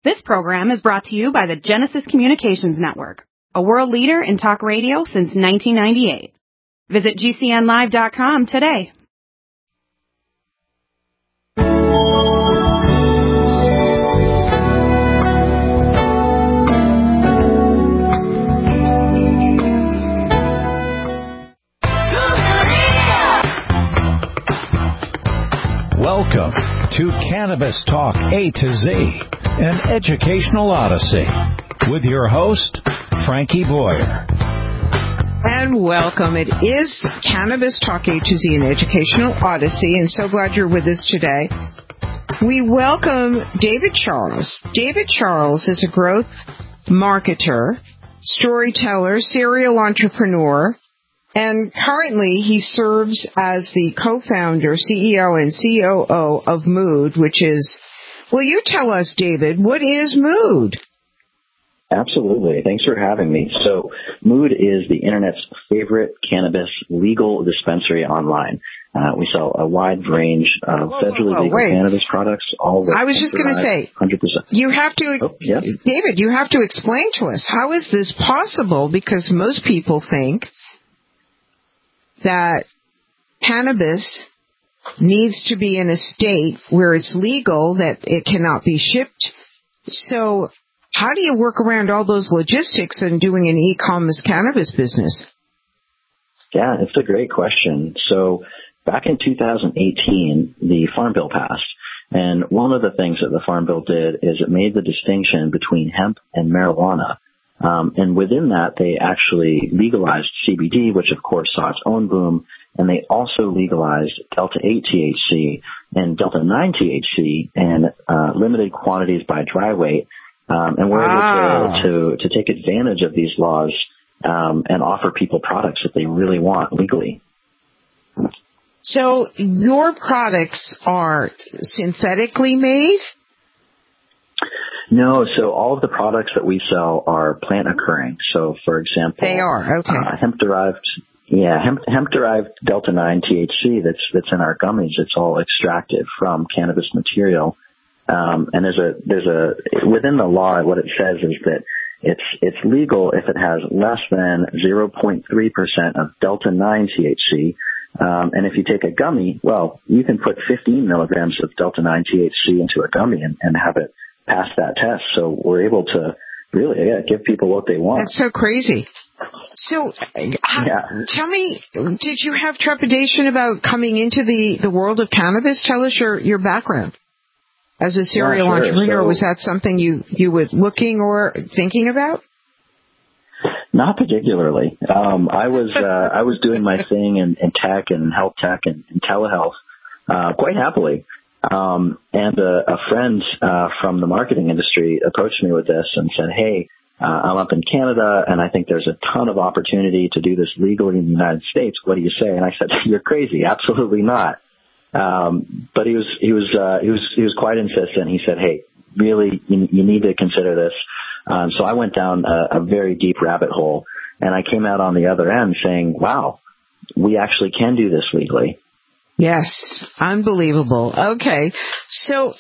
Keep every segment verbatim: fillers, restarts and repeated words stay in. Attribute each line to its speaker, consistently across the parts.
Speaker 1: This program is brought to you by the Genesis Communications Network, a world leader in talk radio since nineteen ninety-eight. Visit G C N live dot com today.
Speaker 2: Welcome to Cannabis Talk A to Z, an educational odyssey, with your host, Frankie Boyer.
Speaker 3: And welcome. It is Cannabis Talk A to Z, an educational odyssey, and so glad you're with us today. We welcome David Charles. David Charles is a growth marketer, storyteller, serial entrepreneur, and currently he serves as the co-founder, C E O, and C O O of Mood, which is, will you tell us, David, what is Mood?
Speaker 4: Absolutely. Thanks for having me. So Mood is the Internet's favorite cannabis legal dispensary online. Uh, we sell a wide range of whoa, federally whoa, whoa, legal wait. cannabis products. All
Speaker 3: I was just going to say,
Speaker 4: one hundred percent.
Speaker 3: You have to,
Speaker 4: oh, yeah.
Speaker 3: David, you have to explain to us, how is this possible? Because most people think that cannabis needs to be in a state where it's legal, that it cannot be shipped. So how do you work around all those logistics and doing an e-commerce cannabis business?
Speaker 4: Yeah, it's a great question. So back in two thousand eighteen, the Farm Bill passed. And one of the things that the Farm Bill did is it made the distinction between hemp and marijuana. Um, and within that, they actually legalized C B D, which of course saw its own boom, and they also legalized Delta eight T H C and Delta nine T H C in uh, limited quantities by dry weight. Um, and we're
Speaker 3: wow.
Speaker 4: able to, to to take advantage of these laws um, and offer people products that they really want legally.
Speaker 3: So your products are synthetically made?
Speaker 4: No, so all of the products that we sell are plant occurring. So, for example,
Speaker 3: they are okay.
Speaker 4: Uh, hemp derived, yeah, hemp hemp derived Delta nine T H C that's that's in our gummies. It's all extracted from cannabis material. Um, and there's a there's a within the law, what it says is that it's it's legal if it has less than zero point three percent of Delta nine T H C. Um, and if you take a gummy, well, you can put fifteen milligrams of Delta nine T H C into a gummy and, and have it pass that test. So we're able to really yeah, give people what they want.
Speaker 3: That's so crazy. So how,
Speaker 4: yeah.
Speaker 3: tell me, did you have trepidation about coming into the, the world of cannabis? Tell us your, your background as a serial
Speaker 4: yeah, sure.
Speaker 3: entrepreneur.
Speaker 4: So,
Speaker 3: was that something you, you were looking or thinking about?
Speaker 4: Not particularly. Um, I was uh, I was doing my thing in, in tech and health tech and, and telehealth uh, quite happily. Um, and a, a friend uh, from the marketing industry approached me with this and said, hey, uh, I'm up in Canada, and I think there's a ton of opportunity to do this legally in the United States. What do you say? And I said, you're crazy. Absolutely not. Um, but he was he was uh, he was he was quite insistent. He said, hey, really, you, you need to consider this. Um, so I went down a, a very deep rabbit hole, and I came out on the other end saying, wow, we actually can do this legally.
Speaker 3: Yes, unbelievable. Okay, so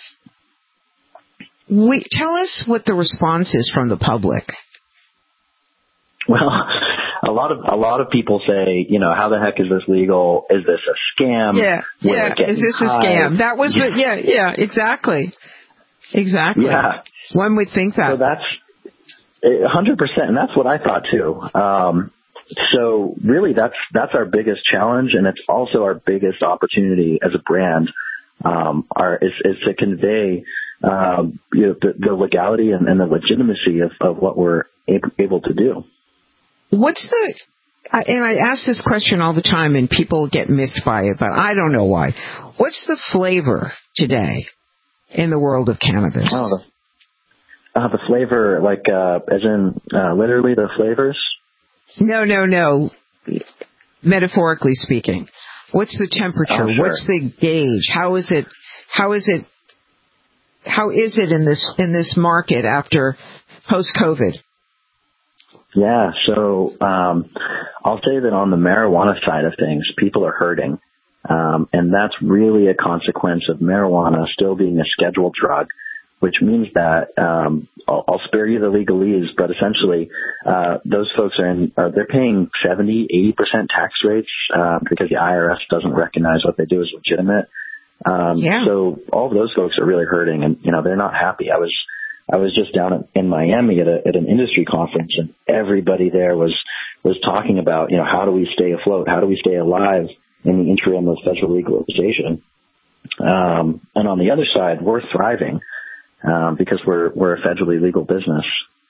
Speaker 3: we tell us what the response is from the public.
Speaker 4: Well, a lot of a lot of people say, you know, how the heck is this legal? Is this a scam?
Speaker 3: Yeah,
Speaker 4: Will
Speaker 3: yeah. Is this
Speaker 4: high?
Speaker 3: a scam? That was the yeah, yeah, exactly, exactly.
Speaker 4: Yeah,
Speaker 3: one would think that.
Speaker 4: So that's a hundred percent, and that's what I thought too. Um, So really, that's that's our biggest challenge, and it's also our biggest opportunity as a brand. Um, our, is, is to convey um, you know, the, the legality and, and the legitimacy of, of what we're able, able to do.
Speaker 3: What's the? And I ask this question all the time, and people get miffed by it, but I don't know why. What's the flavor today in the world of cannabis?
Speaker 4: Oh, the, uh, the flavor, like uh, as in uh, literally the flavors.
Speaker 3: No, no, no. Metaphorically speaking, what's the temperature?
Speaker 4: Oh, sure.
Speaker 3: What's the gauge? How is it? How is it? How is it in this in this market after post-COVID?
Speaker 4: Yeah, so um, I'll say that on the marijuana side of things, people are hurting, um, and that's really a consequence of marijuana still being a scheduled drug. which means that um, I'll, I'll spare you the legalese, but essentially uh, those folks are in, uh, they're paying seventy, eighty percent tax rates uh, because the I R S doesn't recognize what they do as legitimate. Um,
Speaker 3: yeah.
Speaker 4: So all of those folks are really hurting, and you know they're not happy. I was I was just down in Miami at, a, at an industry conference, and everybody there was was talking about, you know, how do we stay afloat? How do we stay alive in the interim of federal legalization? Um, and on the other side, we're thriving um, because we're we're a federally legal business.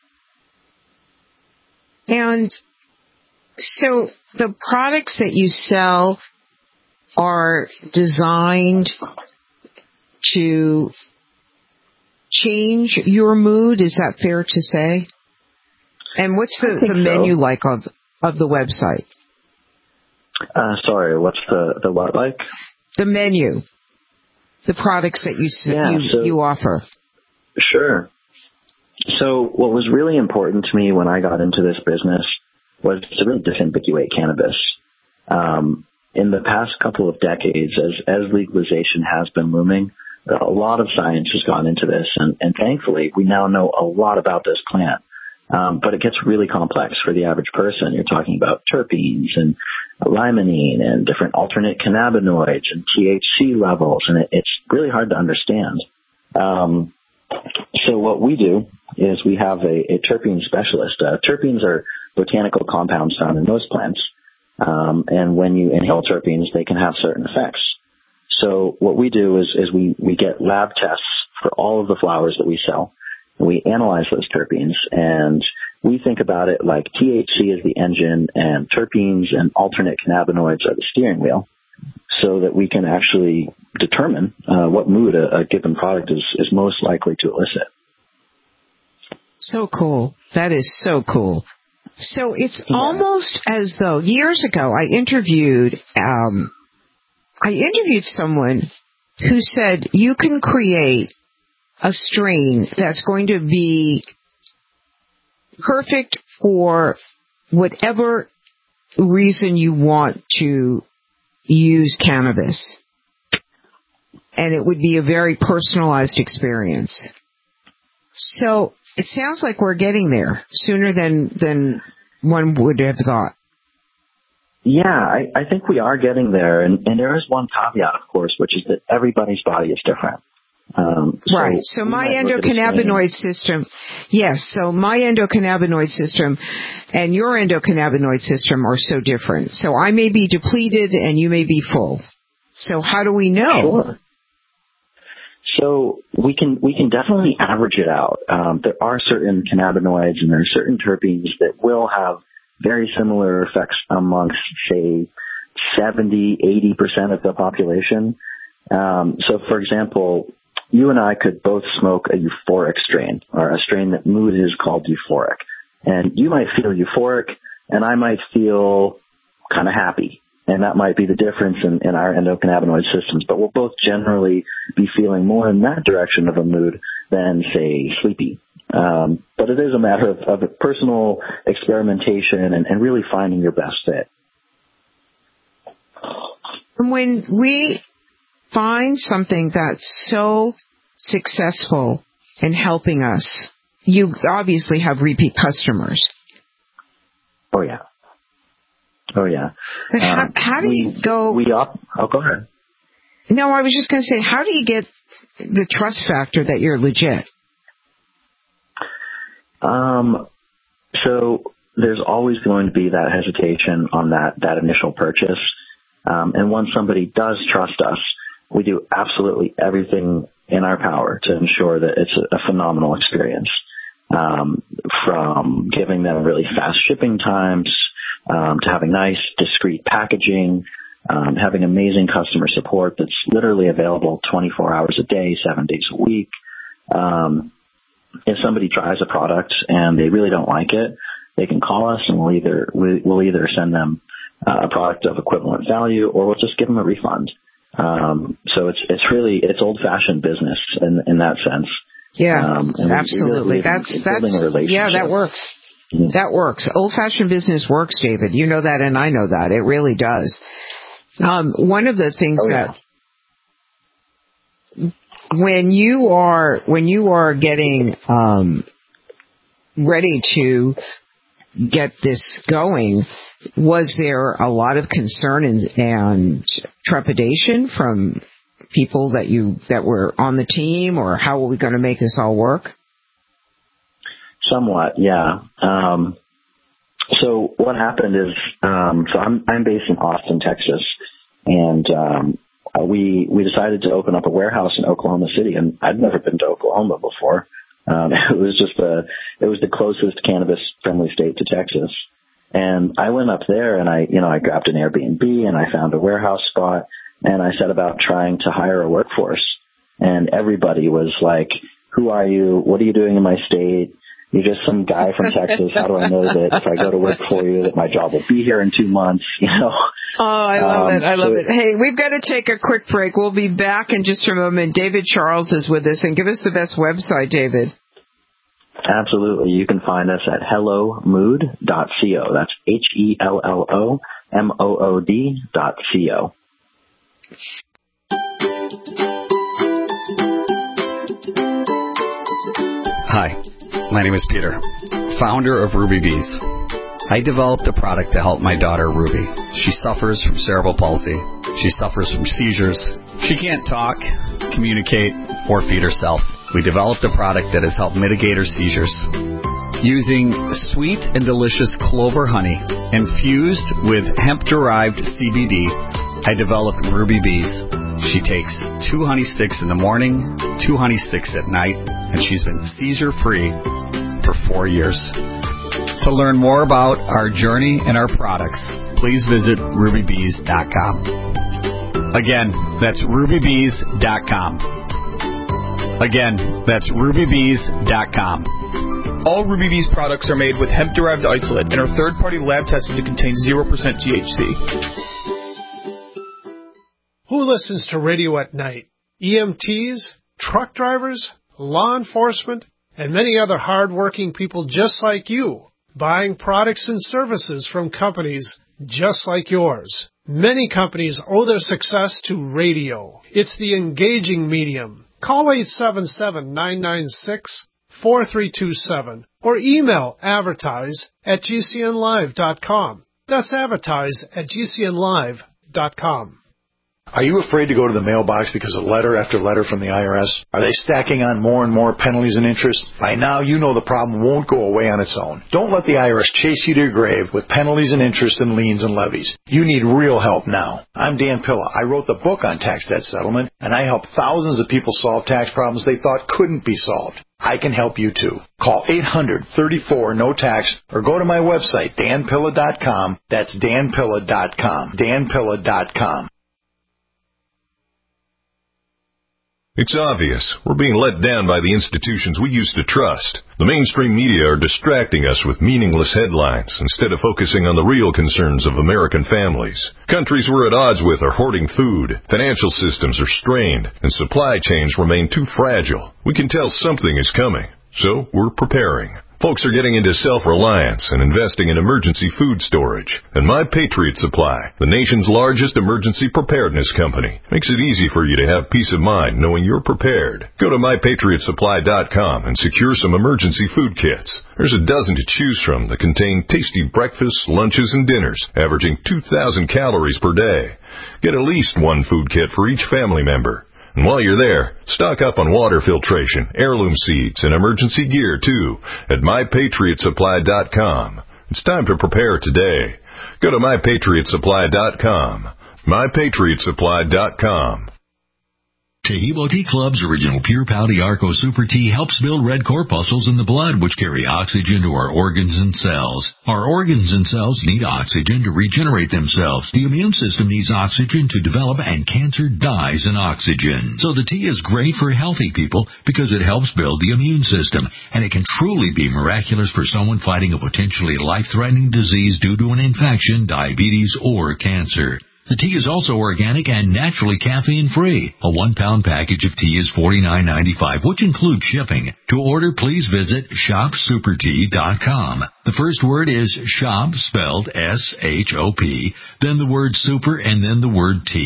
Speaker 3: And so the products that you sell are designed to change your mood. Is that fair to say? And what's the, the menu so. like of of the website?
Speaker 4: Uh, sorry, what's the, the what like?
Speaker 3: The menu. The products that you
Speaker 4: yeah,
Speaker 3: you,
Speaker 4: so,
Speaker 3: you offer.
Speaker 4: Sure. So what was really important to me when I got into this business was to really disambiguate cannabis. Um, in the past couple of decades, as, as legalization has been looming, a lot of science has gone into this, and, and thankfully we now know a lot about this plant. Um, but it gets really complex for the average person. You're talking about terpenes and limonene and different alternate cannabinoids and T H C levels, and it, it's really hard to understand. Um, so what we do is we have a, a terpene specialist. Uh, terpenes are botanical compounds found in most plants, um, and when you inhale terpenes, they can have certain effects. So what we do is, is we, we get lab tests for all of the flowers that we sell. We analyze those terpenes, and we think about it like T H C is the engine and terpenes and alternate cannabinoids are the steering wheel, so that we can actually determine uh, what mood a, a given product is, is most likely to elicit.
Speaker 3: So cool. That is so cool. So it's yeah. almost as though years ago I interviewed um, I interviewed someone who said you can create a strain that's going to be perfect for whatever reason you want to use cannabis. And it would be a very personalized experience. So it sounds like we're getting there sooner than, than one would have thought.
Speaker 4: Yeah, I, I think we are getting there. And, and there is one caveat, of course, which is that everybody's body is different. Um, so
Speaker 3: right. So my endocannabinoid system, yes. So my endocannabinoid system and your endocannabinoid system are so different. So I may be depleted and you may be full. So how do we know?
Speaker 4: Sure. So we can we can definitely average it out. Um, there are certain cannabinoids and there are certain terpenes that will have very similar effects amongst, say, seventy, eighty percent of the population. Um, so, for example, you and I could both smoke a euphoric strain, or a strain that mood is called euphoric. And you might feel euphoric, and I might feel kind of happy. And that might be the difference in, in our endocannabinoid systems. But we'll both generally be feeling more in that direction of a mood than, say, sleepy. Um, but it is a matter of, of personal experimentation and, and really finding your best fit.
Speaker 3: When we find something that's so successful in helping us, you obviously have repeat customers.
Speaker 4: Oh, yeah. Oh, yeah.
Speaker 3: But how, um, how do
Speaker 4: we,
Speaker 3: you go...
Speaker 4: We up, oh, go ahead.
Speaker 3: No, I was just going to say, how do you get the trust factor that you're legit?
Speaker 4: Um, so there's always going to be that hesitation on that, that initial purchase. Um, and once somebody does trust us, we do absolutely everything in our power to ensure that it's a, a phenomenal experience. Um, from giving them really fast shipping times, um, to having nice, discreet packaging, um, having amazing customer support that's literally available twenty-four hours a day, seven days a week. Um, if somebody tries a product and they really don't like it, they can call us and we'll either, we'll either send them uh, a product of equivalent value or we'll just give them a refund. Um, so it's, it's really, it's old fashioned business in, in that sense.
Speaker 3: Yeah,
Speaker 4: um,
Speaker 3: absolutely.
Speaker 4: We really
Speaker 3: that's,
Speaker 4: in,
Speaker 3: that's,
Speaker 4: in
Speaker 3: yeah, that works.
Speaker 4: Mm-hmm.
Speaker 3: That works. Old fashioned business works, David. You know that and I know that. It really does. Um, one of the things
Speaker 4: oh, yeah.
Speaker 3: that when you are when you are getting um, ready to get this going, was there a lot of concern and, and trepidation from people that you that were on the team, or how are we going to make this all work?
Speaker 4: Somewhat, yeah. Um, so what happened is, um, so I'm I'm based in Austin, Texas, and um, we we decided to open up a warehouse in Oklahoma City, and I'd never been to Oklahoma before. Um, it was just the it was the closest cannabis-friendly state to Texas, and I went up there and I you know I grabbed an Airbnb and I found a warehouse spot, and I set about trying to hire a workforce, and everybody was like, "Who are you? What are you doing in my state? You're just some guy from Texas. How do I know that if I go to work for you that my job will be here in two months?" You know.
Speaker 3: Oh, I love
Speaker 4: um,
Speaker 3: it. I love
Speaker 4: so,
Speaker 3: it. Hey, we've got to take a quick break. We'll be back in just a moment. David Charles is with us, and give us the best website, David.
Speaker 4: Absolutely. You can find us at hello mood dot co. That's H E L L O M O O D dot C O.
Speaker 5: Hi, my name is Peter, founder of Ruby Bees. I developed a product to help my daughter, Ruby. She suffers from cerebral palsy. She suffers from seizures. She can't talk, communicate, or feed herself. We developed a product that has helped mitigate her seizures. Using sweet and delicious clover honey infused with hemp-derived C B D, I developed Ruby Bees. She takes two honey sticks in the morning, two honey sticks at night, and she's been seizure-free for four years. To learn more about our journey and our products, please visit ruby bees dot com. Again, that's ruby bees dot com. Again, that's ruby bees dot com.
Speaker 6: All Ruby Bees products are made with hemp-derived isolate and are third-party lab tested to contain zero percent T H C.
Speaker 7: Who listens to radio at night? E M Ts, truck drivers, law enforcement, and many other hard-working people just like you, buying products and services from companies just like yours. Many companies owe their success to radio. It's the engaging medium. Call eight seven seven, nine nine six, four three two seven or email advertise at g c n live dot com. That's advertise at g c n live dot com.
Speaker 8: Are you afraid to go to the mailbox because of letter after letter from the I R S? Are they stacking on more and more penalties and interest? By now, you know the problem won't go away on its own. Don't let the I R S chase you to your grave with penalties and interest and liens and levies. You need real help now. I'm Dan Pilla. I wrote the book on tax debt settlement, and I help thousands of people solve tax problems they thought couldn't be solved. I can help you too. Call eight hundred, thirty-four, no tax or go to my website, dan pilla dot com. That's dan pilla dot com. dan pilla dot com.
Speaker 9: It's obvious. We're being let down by the institutions we used to trust. The mainstream media are distracting us with meaningless headlines instead of focusing on the real concerns of American families. Countries we're at odds with are hoarding food, financial systems are strained, and supply chains remain too fragile. We can tell something is coming, so we're preparing. Folks are getting into self-reliance and investing in emergency food storage. And My Patriot Supply, the nation's largest emergency preparedness company, makes it easy for you to have peace of mind knowing you're prepared. Go to my patriot supply dot com and secure some emergency food kits. There's a dozen to choose from that contain tasty breakfasts, lunches, and dinners, averaging two thousand calories per day. Get at least one food kit for each family member. And while you're there, stock up on water filtration, heirloom seeds, and emergency gear, too, at my patriot supply dot com. It's time to prepare today. Go to my patriot supply dot com. my patriot supply dot com.
Speaker 10: Taheebo Tea Club's original Pure Pau Arco Super Tea helps build red corpuscles in the blood, which carry oxygen to our organs and cells. Our organs and cells need oxygen to regenerate themselves. The immune system needs oxygen to develop, and cancer dies in oxygen. So the tea is great for healthy people because it helps build the immune system, and it can truly be miraculous for someone fighting a potentially life-threatening disease due to an infection, diabetes, or cancer. The tea is also organic and naturally caffeine-free. A one-pound package of tea is forty-nine ninety-five, which includes shipping. To order, please visit shop super tea dot com. The first word is shop, spelled S H O P, then the word super, and then the word tea.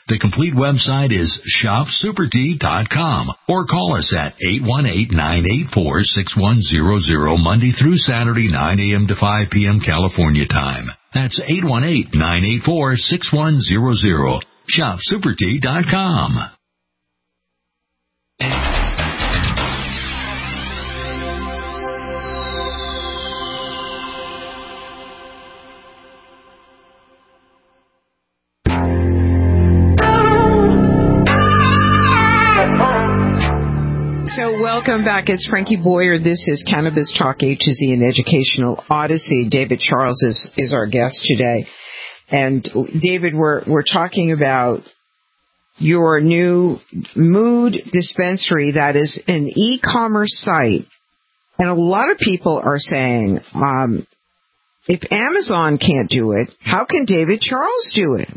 Speaker 10: The complete website is shop super tea dot com or call us at eight one eight, nine eight four, six one zero zero Monday through Saturday, nine a.m. to five p.m. California time. That's eight one eight, nine eight four, six one zero zero. shop super tea dot com.
Speaker 3: So welcome back. It's Frankie Boyer. This is Cannabis Talk A to Z, an educational odyssey. David Charles is, is our guest today. And David, we're we're talking about your new mood dispensary that is an e-commerce site. And a lot of people are saying, um, if Amazon can't do it, how can David Charles do it?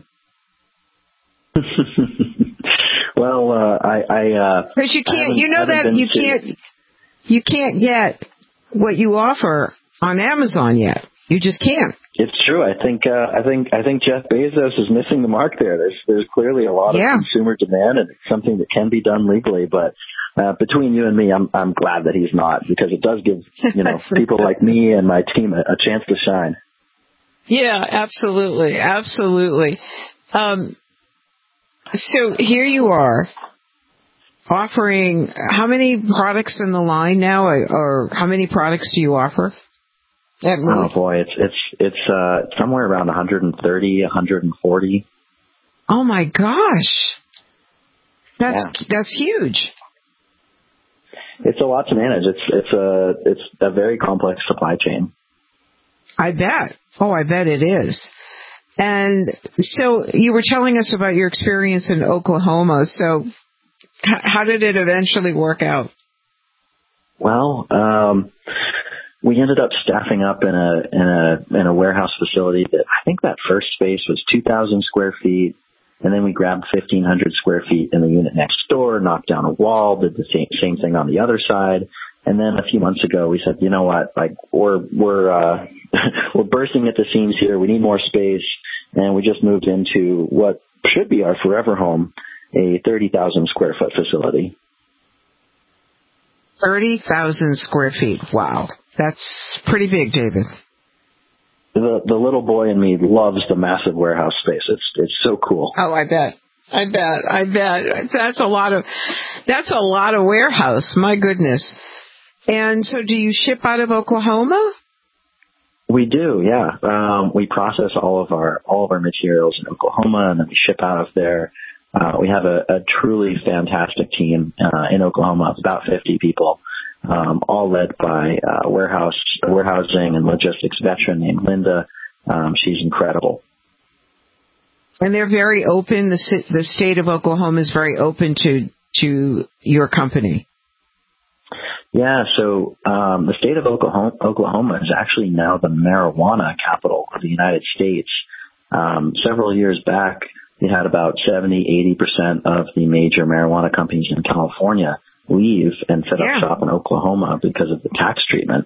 Speaker 4: Well, uh, I, I,
Speaker 3: because uh, you can't, you know that you can't, to... you can't get what you offer on Amazon yet. You just can't.
Speaker 4: It's true. I think, uh, I think, I think Jeff Bezos is missing the mark there. There's, there's clearly a lot
Speaker 3: yeah.
Speaker 4: of consumer demand, and it's something that can be done legally. But uh, between you and me, I'm, I'm glad that he's not, because it does give, you know, people like me and my team a, a chance to shine.
Speaker 3: Yeah, absolutely, absolutely. Um, So here you are offering, how many products in the line now, or, or how many products do you offer?
Speaker 4: Oh boy, it's it's it's uh, somewhere around one hundred thirty, one hundred forty.
Speaker 3: Oh my gosh, that's
Speaker 4: yeah.
Speaker 3: that's huge.
Speaker 4: It's a lot to manage. It's it's a it's a very complex supply chain.
Speaker 3: I bet. Oh, I bet it is. And so you were telling us about your experience in Oklahoma. So h- how did it eventually work out?
Speaker 4: Well, um, we ended up staffing up in a in a in a warehouse facility that I think that first space was two thousand square feet, and then we grabbed fifteen hundred square feet in the unit next door, knocked down a wall, did the same same thing on the other side. And then a few months ago, we said, you know what, like we're we're uh, we're bursting at the seams here. We need more space, and we just moved into what should be our forever home, a thirty thousand square foot facility.
Speaker 3: Thirty thousand square feet. Wow, that's pretty big, David.
Speaker 4: The the little boy in me loves the massive warehouse space. It's it's so cool.
Speaker 3: Oh, I bet. I bet. I bet. That's a lot of that's a lot of warehouse. My goodness. And so do you ship out of Oklahoma?
Speaker 4: We do, yeah. Um, we process all of our all of our materials in Oklahoma, and then we ship out of there. Uh, we have a, a truly fantastic team uh, in Oklahoma, about fifty people, um, all led by uh, warehouse warehousing and logistics veteran named Linda. Um, she's incredible.
Speaker 3: And they're very open. The the state of Oklahoma is very open to to your company.
Speaker 4: Yeah, so um, the state of Oklahoma, Oklahoma is actually now the marijuana capital of the United States. Um, several years back, we had about seventy, eighty percent of the major marijuana companies in California leave and set
Speaker 3: yeah.
Speaker 4: up shop in Oklahoma because of the tax treatment.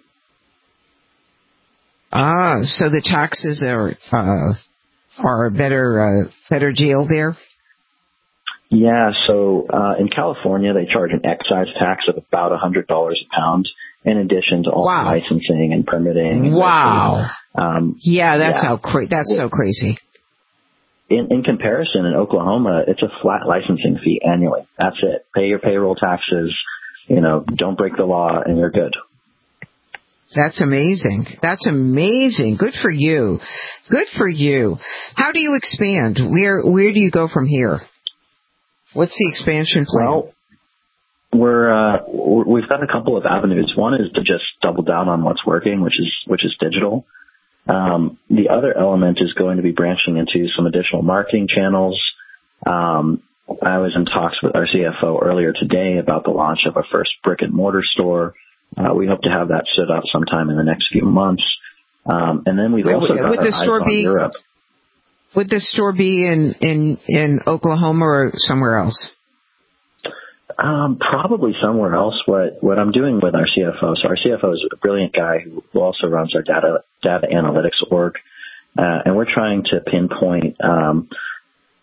Speaker 3: Ah, so the taxes are uh, are a better uh, better deal there?
Speaker 4: Yeah, so uh, in California, they charge an excise tax of about one hundred dollars a pound, in addition to all
Speaker 3: wow.
Speaker 4: the licensing and permitting. And
Speaker 3: wow.
Speaker 4: Um,
Speaker 3: yeah, that's
Speaker 4: yeah.
Speaker 3: how cra- that's so crazy.
Speaker 4: In, in comparison, in Oklahoma, it's a flat licensing fee annually. That's it. Pay your payroll taxes, you know, don't break the law, and you're good.
Speaker 3: That's amazing. That's amazing. Good for you. Good for you. How do you expand? Where Where do you go from here? What's the expansion plan?
Speaker 4: Well, we're uh, we've got a couple of avenues. One is to just double down on what's working, which is which is digital. Um, the other element is going to be branching into some additional marketing channels. Um, I was in talks with our C F O earlier today about the launch of our first brick and mortar store. Uh, we hope to have that stood up sometime in the next few months. Um, and then we've also got
Speaker 3: would
Speaker 4: our
Speaker 3: the store
Speaker 4: eyes on
Speaker 3: be
Speaker 4: Europe.
Speaker 3: Would the store be in, in, in Oklahoma or somewhere else?
Speaker 4: Um, probably somewhere else. What what I'm doing with our C F O, so our C F O is a brilliant guy who also runs our data data analytics org, uh, and we're trying to pinpoint um,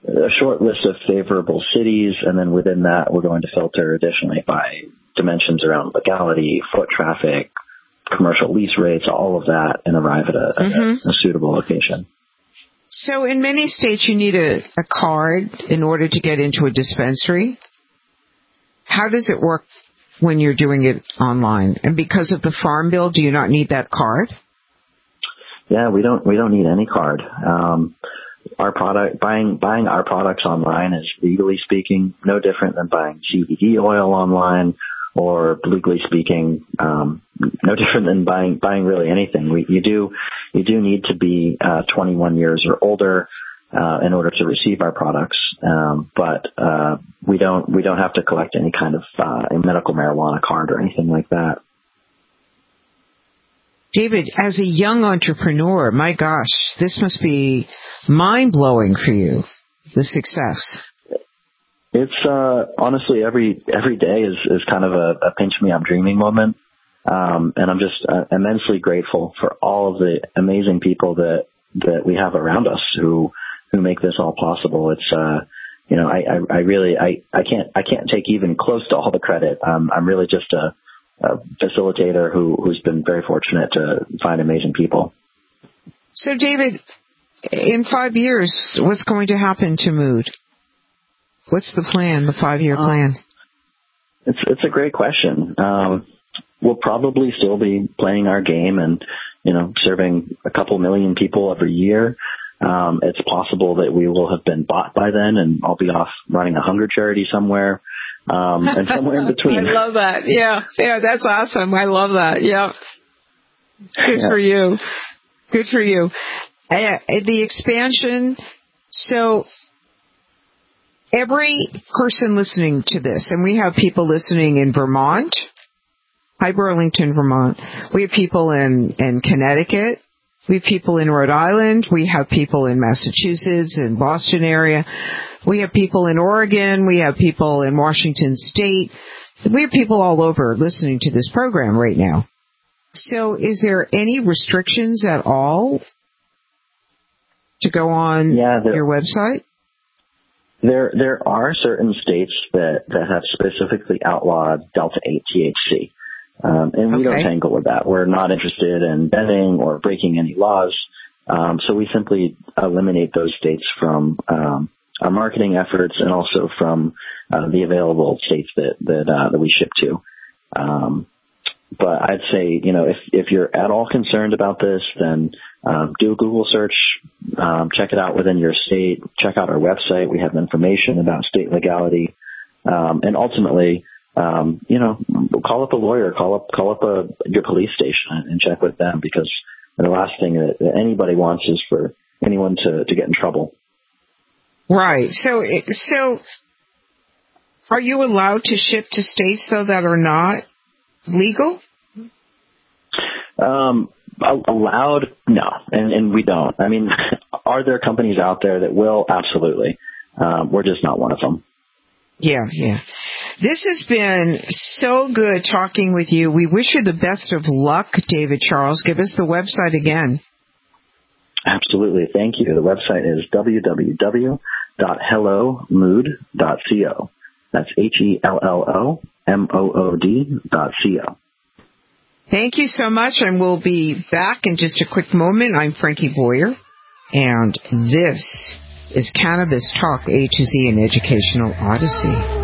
Speaker 4: a short list of favorable cities, and then within that, we're going to filter additionally by dimensions around legality, foot traffic, commercial lease rates, all of that, and arrive at a, mm-hmm. a, a suitable location.
Speaker 3: So in many states, you need a, a card in order to get into a dispensary. How does it work when you're doing it online? And because of the Farm Bill, do you not need that card?
Speaker 4: Yeah, we don't we don't need any card. Um, our product buying buying our products online is, legally speaking, no different than buying C B D oil online, or legally speaking, um, no different than buying buying really anything. We, you do you do need to be uh, twenty-one years or older uh, in order to receive our products, um, but uh, we don't we don't have to collect any kind of uh, medical marijuana card or anything like that.
Speaker 3: David, as a young entrepreneur, my gosh, this must be mind-blowing for you, the success.
Speaker 4: It's uh, honestly every every day is, is kind of a, a pinch me, I'm dreaming moment, um, and I'm just uh, immensely grateful for all of the amazing people that, that we have around us who who make this all possible. It's uh, you know I, I, I really I, I can't I can't take even close to all the credit. Um, I'm really just a, a facilitator who who's been very fortunate to find amazing people.
Speaker 3: So, David, in five years, what's going to happen to Mood? What's the plan, the five-year plan? Um,
Speaker 4: it's it's a great question. Um, we'll probably still be playing our game and, you know, serving a couple million people every year. Um, it's possible that we will have been bought by then, and I'll be off running a hunger charity somewhere, um, and somewhere in between.
Speaker 3: I love that. Yeah, yeah, that's awesome. I love that. Yeah, good yeah. for you. Good for you. Uh, the expansion. So. Every person listening to this, and we have people listening in Vermont, hi Burlington, Vermont. We have people in, in Connecticut. We have people in Rhode Island. We have people in Massachusetts and Boston area. We have people in Oregon. We have people in Washington State. We have people all over listening to this program right now. So is there any restrictions at all to go on
Speaker 4: yeah, there-
Speaker 3: your website?
Speaker 4: There, there are certain states that, that have specifically outlawed Delta eight T H C, um, and we okay. don't tangle with that. We're not interested in bending or breaking any laws, um, so we simply eliminate those states from um, our marketing efforts and also from uh, the available states that that, uh, that we ship to. Um, but I'd say, you know, if if you're at all concerned about this, then Um, do a Google search, um, check it out within your state, check out our website. We have information about state legality. Um, and ultimately, um, you know, call up a lawyer, call up, call up a, your police station and check with them, because the last thing that, that anybody wants is for anyone to, to get in trouble.
Speaker 3: Right. So, so are you allowed to ship to states though that are not legal?
Speaker 4: Um, Allowed? No, and, and we don't. I mean, are there companies out there that will? Absolutely. Um, we're just not one of them.
Speaker 3: Yeah, yeah. This has been so good talking with you. We wish you the best of luck, David Charles. Give us the website again.
Speaker 4: Absolutely. Thank you. The website is w w w dot hello mood dot co. That's H E L L O M O O D dot C O.
Speaker 3: Thank you so much, and we'll be back in just a quick moment. I'm Frankie Boyer, and this is Cannabis Talk A to Z, an educational odyssey.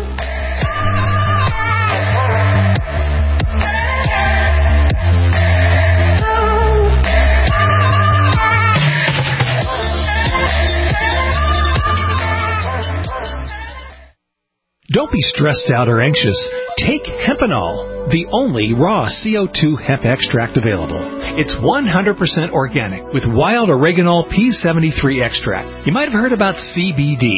Speaker 11: Don't be stressed out or anxious. Take Hempanol, the only raw C O two hemp extract available. It's one hundred percent organic with wild oreganol P seventy-three extract. You might have heard about C B D,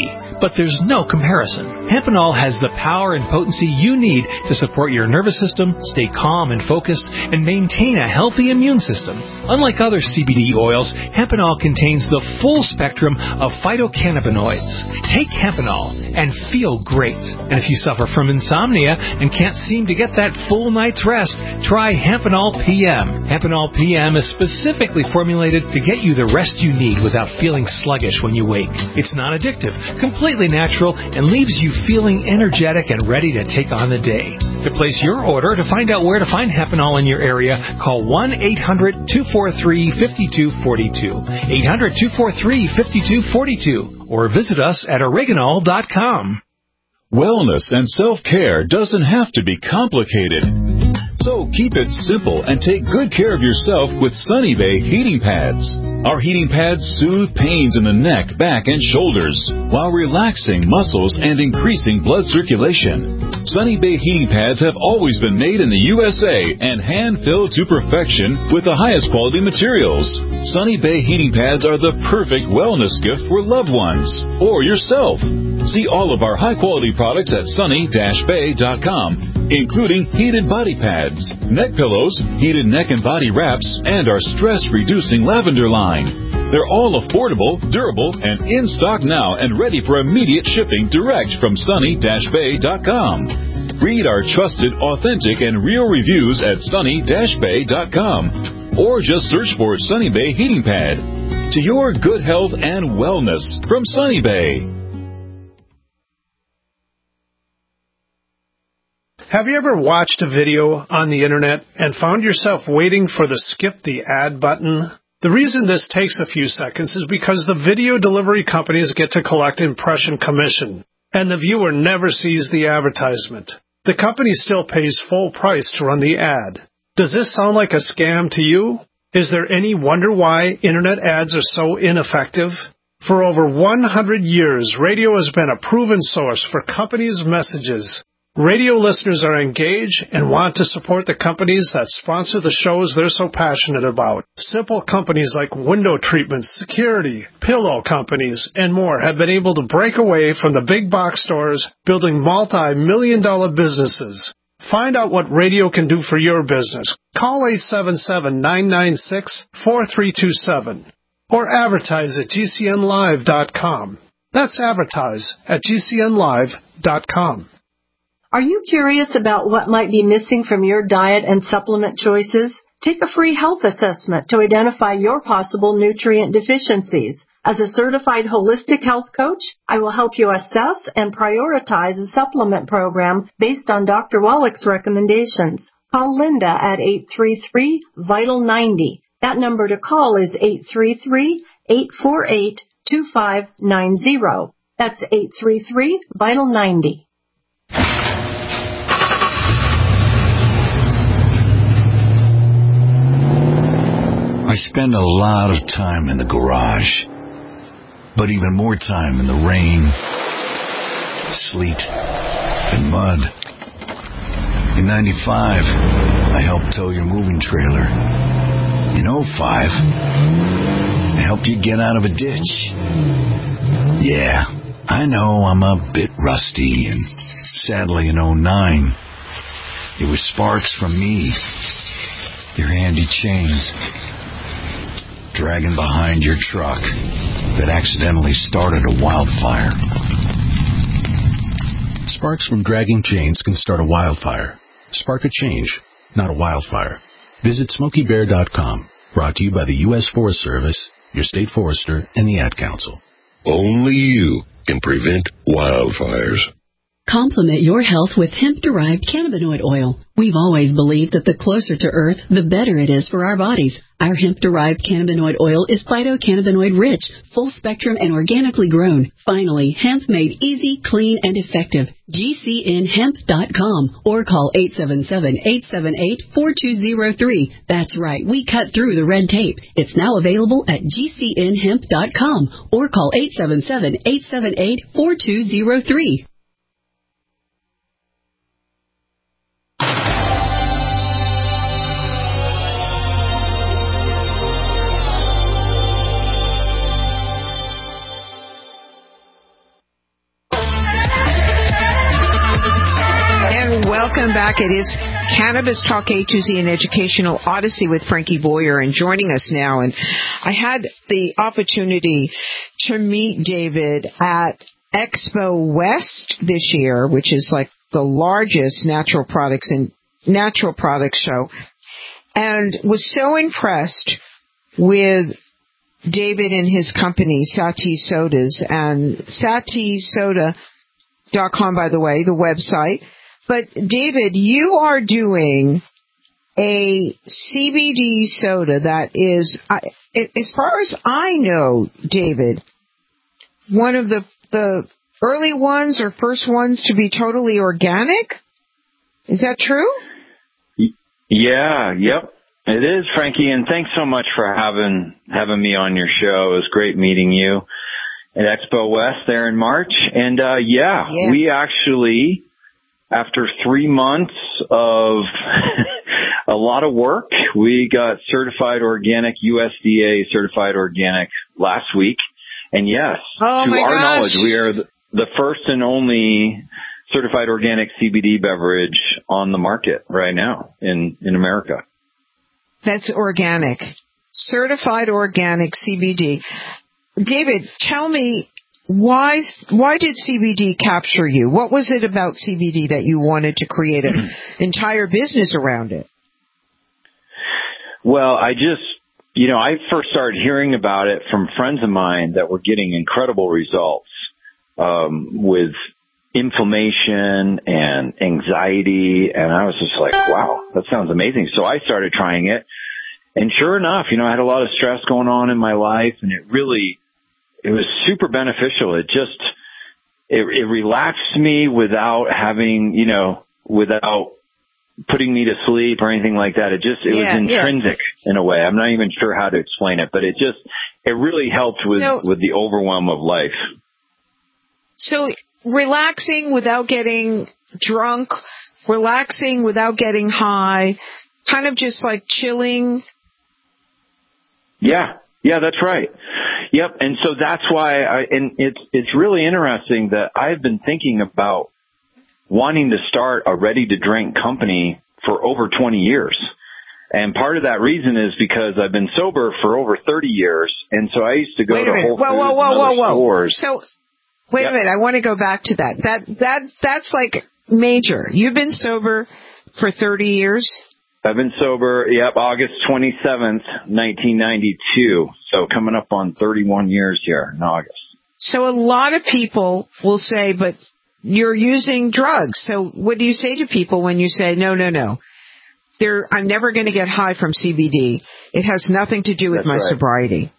Speaker 11: but there's no comparison. Hempenol has the power and potency you need to support your nervous system, stay calm and focused, and maintain a healthy immune system. Unlike other C B D oils, Hempenol contains the full spectrum of phytocannabinoids. Take Hempenol and feel great. And if you suffer from insomnia and can't seem to get that full night's rest, try Hempenol P M. Hempenol P M is specifically formulated to get you the rest you need without feeling sluggish when you wake. It's not addictive, completely natural, and leaves you feeling energetic and ready to take on the day. To place your order, to find out where to find Hempenol in your area, call one eight hundred two four three five two four two, eight hundred two four three five two four two, or visit us at oreganol dot com.
Speaker 12: Wellness and self-care doesn't have to be complicated. So keep it simple and take good care of yourself with Sunny Bay heating pads. Our heating pads soothe pains in the neck, back, and shoulders while relaxing muscles and increasing blood circulation. Sunny Bay heating pads have always been made in the U S A and hand-filled to perfection with the highest quality materials. Sunny Bay heating pads are the perfect wellness gift for loved ones or yourself. See all of our high-quality products at sunny dash bay dot com, including heated body pads, neck pillows, heated neck and body wraps, and our stress-reducing lavender line. They're all affordable, durable, and in stock now and ready for immediate shipping direct from sunny dash bay dot com. Read our trusted, authentic, and real reviews at sunny dash bay dot com, or just search for Sunny Bay Heating Pad. To your good health and wellness from Sunny Bay.
Speaker 7: Have you ever watched a video on the internet and found yourself waiting for the skip the ad button? The reason this takes a few seconds is because the video delivery companies get to collect impression commission, and the viewer never sees the advertisement. The company still pays full price to run the ad. Does this sound like a scam to you? Is there any wonder why internet ads are so ineffective? For over one hundred years, radio has been a proven source for companies' messages. Radio listeners are engaged and want to support the companies that sponsor the shows they're so passionate about. Simple companies like window treatments, security, pillow companies, and more have been able to break away from the big box stores, building multi-million dollar businesses. Find out what radio can do for your business. Call eight seven seven, nine nine six, four three two seven or advertise at G C N live dot com. That's advertise at G C N live dot com.
Speaker 13: Are you curious about what might be missing from your diet and supplement choices? Take a free health assessment to identify your possible nutrient deficiencies. As a certified holistic health coach, I will help you assess and prioritize a supplement program based on Doctor Wallach's recommendations. Call Linda at eight three three, vital ninety. That number to call is eight three three, eight four eight, two five nine zero. That's eight three three, vital ninety.
Speaker 14: I spend a lot of time in the garage, but even more time in the rain, sleet, and mud. In ninety-five, I helped tow your moving trailer. In oh five, I helped you get out of a ditch. Yeah, I know I'm a bit rusty, and sadly in oh nine, it was sparks from me, your handy chains, dragging behind your truck that accidentally started a wildfire.
Speaker 15: Sparks from dragging chains can start a wildfire. Spark a change, not a wildfire. Visit Smokey Bear dot com. Brought to you by the U S Forest Service, your state forester, and the Ad Council.
Speaker 16: Only you can prevent wildfires.
Speaker 17: Complement your health with hemp-derived cannabinoid oil. We've always believed that the closer to Earth, the better it is for our bodies. Our hemp-derived cannabinoid oil is phytocannabinoid-rich, full-spectrum, and organically grown. Finally, hemp made easy, clean, and effective. G C N hemp dot com or call eight seven seven, eight seven eight, four two zero three. That's right, we cut through the red tape. It's now available at G C N hemp dot com or call eight seven seven, eight seven eight, four two zero three.
Speaker 3: Welcome back. It is Cannabis Talk A to Z, an educational odyssey with Frankie Boyer, and joining us now. And I had the opportunity to meet David at Expo West this year, which is like the largest natural products and natural products show, and was so impressed with David and his company, Sati Sodas, and sati soda dot com, by the way, the website. But David, you are doing a C B D soda that is, as far as I know, David, one of the the early ones or first ones to be totally organic. Is that true?
Speaker 18: Yeah, yep, it is, Frankie. And thanks so much for having having me on your show. It was great meeting you at Expo West there in March. And uh, yeah, yeah, we actually, after three months of a lot of work, we got certified organic, U S D A certified organic last week. And yes,
Speaker 3: oh
Speaker 18: to
Speaker 3: my
Speaker 18: our
Speaker 3: gosh.
Speaker 18: knowledge, we are the, the first and only certified organic C B D beverage on the market right now in, in America.
Speaker 3: That's organic. Certified organic C B D. David, tell me, why why did C B D capture you? What was it about C B D that you wanted to create an entire business around it?
Speaker 18: Well, I just, you know, I first started hearing about it from friends of mine that were getting incredible results um, with inflammation and anxiety, and I was just like, wow, that sounds amazing. So I started trying it, and sure enough, you know, I had a lot of stress going on in my life, and it really, it was super beneficial. It just, it, it relaxed me without having, you know, without putting me to sleep or anything like that. It just, it
Speaker 3: yeah,
Speaker 18: was intrinsic
Speaker 3: yeah.
Speaker 18: in a way. I'm not even sure how to explain it, but it just, it really helped with,
Speaker 3: so,
Speaker 18: with the overwhelm of life.
Speaker 3: So relaxing without getting drunk, relaxing without getting high, kind of just like chilling.
Speaker 18: Yeah, yeah, that's right. Yep, and so that's why, I, and it's it's really interesting that I've been thinking about wanting to start a ready-to-drink company for over twenty years. And part of that reason is because I've been sober for over thirty years, and so I used to go
Speaker 3: Wait
Speaker 18: to
Speaker 3: a minute.
Speaker 18: Whole Foods
Speaker 3: whoa, whoa, whoa,
Speaker 18: and other
Speaker 3: whoa, whoa.
Speaker 18: stores.
Speaker 3: So, wait
Speaker 18: yep.
Speaker 3: a minute. I want to go back to that. That that that's like major. You've been sober for thirty years?
Speaker 18: I've been sober, yep, August twenty-seventh, nineteen ninety-two. So coming up on thirty-one years here in August.
Speaker 3: So a lot of people will say, but you're using drugs. So what do you say to people when you say, no, no, no, There, I'm never going to get high from C B D. It has nothing to do with
Speaker 18: that's
Speaker 3: my
Speaker 18: right.
Speaker 3: sobriety.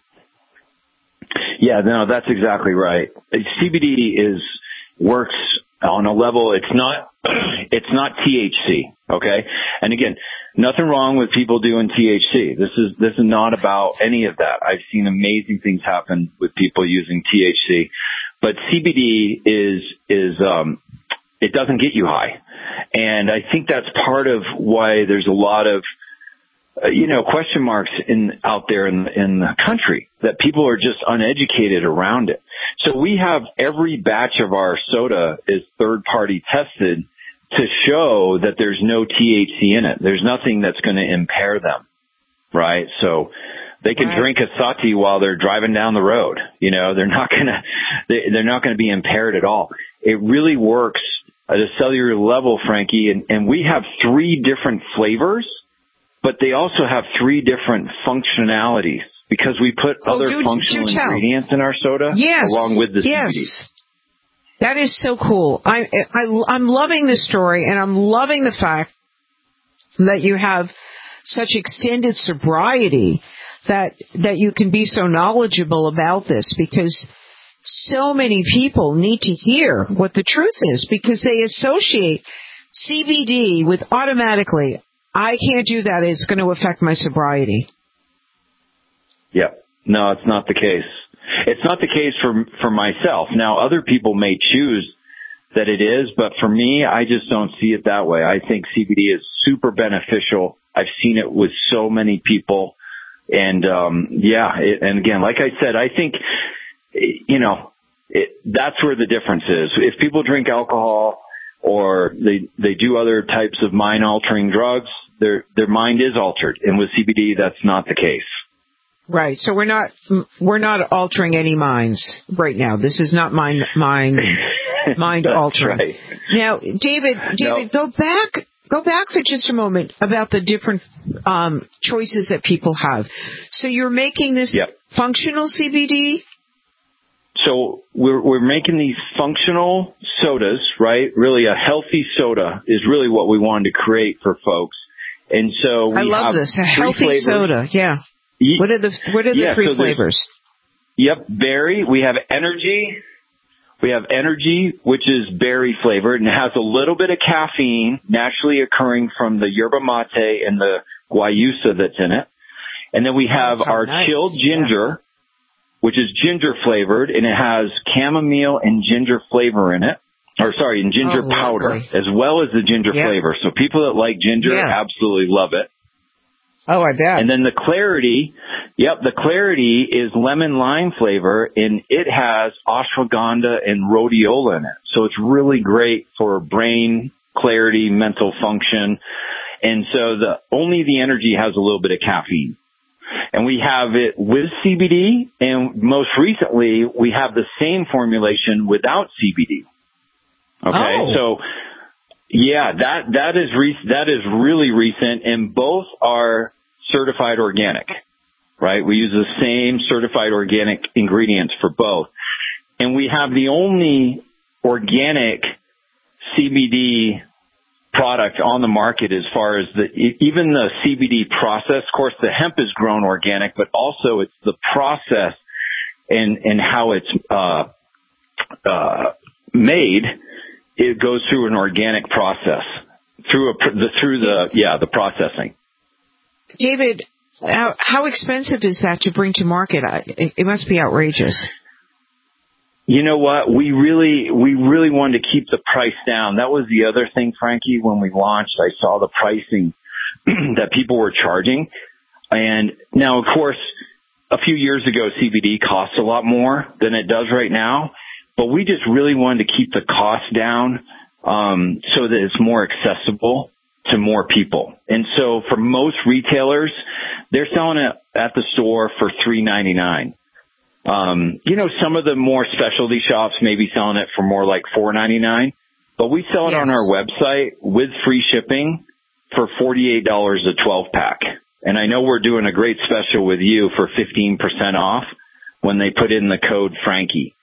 Speaker 18: Yeah, no, that's exactly right. C B D is, works on a level, it's not, it's not T H C, okay? And again, nothing wrong with people doing T H C. This is, this is not about any of that. I've seen amazing things happen with people using T H C, but C B D is, is, um, it doesn't get you high. And I think that's part of why there's a lot of, uh, you know, question marks in, out there in, in the country, that people are just uneducated around it. So we have every batch of our soda is third party tested to show that there's no T H C in it. There's nothing that's going to impair them, right? So they can
Speaker 3: right.
Speaker 18: drink a sati while they're driving down the road. You know, they're not going to, they, they're not going to be impaired at all. It really works at a cellular level, Frankie, and, and we have three different flavors, but they also have three different functionalities because we put
Speaker 3: oh,
Speaker 18: other
Speaker 3: do,
Speaker 18: functional
Speaker 3: do
Speaker 18: ingredients in our soda
Speaker 3: yes.
Speaker 18: along with the
Speaker 3: yes.
Speaker 18: C B D.
Speaker 3: That is so cool. I, I, I'm loving the story, and I'm loving the fact that you have such extended sobriety that that you can be so knowledgeable about this, because so many people need to hear what the truth is, because they associate C B D with automatically, I can't do that, it's going to affect my sobriety.
Speaker 18: Yeah. No, it's not the case. It's not the case for for myself. Now, other people may choose that it is, but for me, I just don't see it that way. I think C B D is super beneficial. I've seen it with so many people. And, um, yeah, it, and again, like I said, I think, you know, it, that's where the difference is. If people drink alcohol, or they they do other types of mind-altering drugs, their their mind is altered. And with C B D, that's not the case.
Speaker 3: Right. So we're not we're not altering any minds right now. This is not mind mind mind altering.
Speaker 18: Right.
Speaker 3: Now, David, David, no. go back go back for just a moment about the different um, choices that people have. So you're making this
Speaker 18: yep.
Speaker 3: functional C B D?
Speaker 18: So we're we're making these functional sodas, right? Really, a healthy soda is really what we wanted to create for folks. And so we
Speaker 3: I love
Speaker 18: have
Speaker 3: this. A healthy
Speaker 18: flavors.
Speaker 3: soda, yeah. What are the what are the
Speaker 18: yeah,
Speaker 3: three
Speaker 18: so
Speaker 3: flavors?
Speaker 18: Yep, berry. We have energy. We have energy, which is berry flavored, and it has a little bit of caffeine naturally occurring from the yerba mate and the guayusa that's in it. And then we have
Speaker 3: oh,
Speaker 18: our
Speaker 3: nice.
Speaker 18: chilled ginger, yeah. which is ginger flavored, and it has chamomile and ginger flavor in it. Or sorry, and ginger
Speaker 3: oh,
Speaker 18: powder,
Speaker 3: lovely.
Speaker 18: as well as the ginger
Speaker 3: yeah.
Speaker 18: flavor. So people that like ginger
Speaker 3: yeah.
Speaker 18: absolutely love it.
Speaker 3: Oh, I bet.
Speaker 18: And then the clarity, yep, the clarity is lemon lime flavor, and it has ashwagandha and rhodiola in it. So it's really great for brain clarity, mental function. And so the only the energy has a little bit of caffeine. And we have it with C B D, and most recently we have the same formulation without C B D. Okay,
Speaker 3: oh.
Speaker 18: so yeah, that that is re- that is really recent, and both are certified organic, right? We use the same certified organic ingredients for both. And we have the only organic C B D product on the market as far as the, even the C B D process. Of course, the hemp is grown organic, but also it's the process and, and how it's, uh, uh, made. It goes through an organic process through a, the, through the, yeah, the processing.
Speaker 3: David, how, how expensive is that to bring to market? It, it must be outrageous.
Speaker 18: You know what? We really, we really wanted to keep the price down. That was the other thing, Frankie, when we launched. I saw the pricing that people were charging. And now, of course, a few years ago, C B D cost a lot more than it does right now. But we just really wanted to keep the cost down um, so that it's more accessible to more people. And so for most retailers, they're selling it at the store for three ninety-nine. Um, you know, some of the more specialty shops may be selling it for more like four ninety-nine, but we sell it yes. on our website with free shipping for forty-eight dollars a twelve pack. And I know we're doing a great special with you for fifteen percent off when they put in the code Frankie.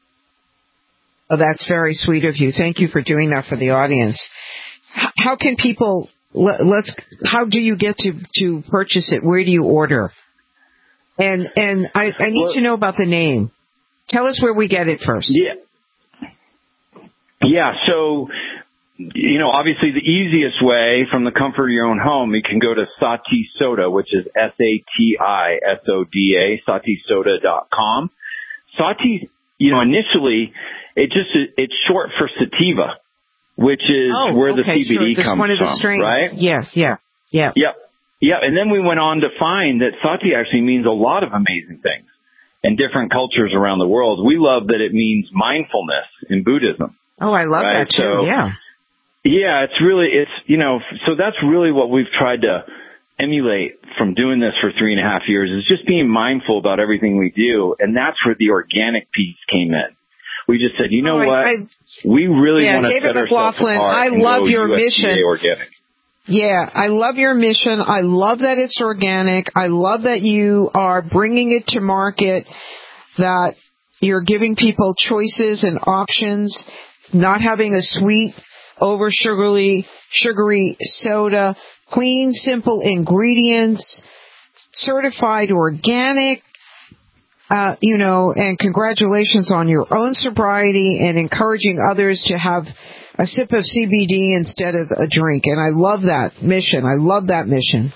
Speaker 3: Oh, that's very sweet of you. Thank you for doing that for the audience. How can people, let's, how do you get to, to purchase it? Where do you order? And, and I, I need well, to know about the name. Tell us where we get it first.
Speaker 18: Yeah. Yeah. So, you know, obviously the easiest way from the comfort of your own home, you can go to Sati Soda, which is S A T I S O D A, sati soda dot com. Sati, you know, initially it just, it's short for sativa, which is
Speaker 3: oh,
Speaker 18: where
Speaker 3: okay,
Speaker 18: the C B D
Speaker 3: sure.
Speaker 18: comes
Speaker 3: one of the
Speaker 18: from,
Speaker 3: strains.
Speaker 18: right?
Speaker 3: Yeah, yeah, yeah.
Speaker 18: Yep. Yeah, and then we went on to find that sati actually means a lot of amazing things in different cultures around the world. We love that it means mindfulness in Buddhism.
Speaker 3: Oh, I love
Speaker 18: right?
Speaker 3: that too,
Speaker 18: so,
Speaker 3: yeah.
Speaker 18: Yeah, it's really, it's, you know, so that's really what we've tried to emulate from doing this for three and a half years is just being mindful about everything we do. And that's where the organic piece came in. We just said, you know oh, what? I, we really
Speaker 3: yeah,
Speaker 18: want to
Speaker 3: David
Speaker 18: set ourselves
Speaker 3: McLaughlin,
Speaker 18: apart
Speaker 3: I
Speaker 18: and
Speaker 3: love
Speaker 18: go
Speaker 3: your
Speaker 18: U S D A
Speaker 3: mission.
Speaker 18: Organic.
Speaker 3: Yeah, I love your mission. I love that it's organic. I love that you are bringing it to market, that you're giving people choices and options, not having a sweet, over sugary, sugary soda, clean, simple ingredients, certified organic, uh, you know, and congratulations on your own sobriety and encouraging others to have a sip of C B D instead of a drink. And I love that mission. I love that mission.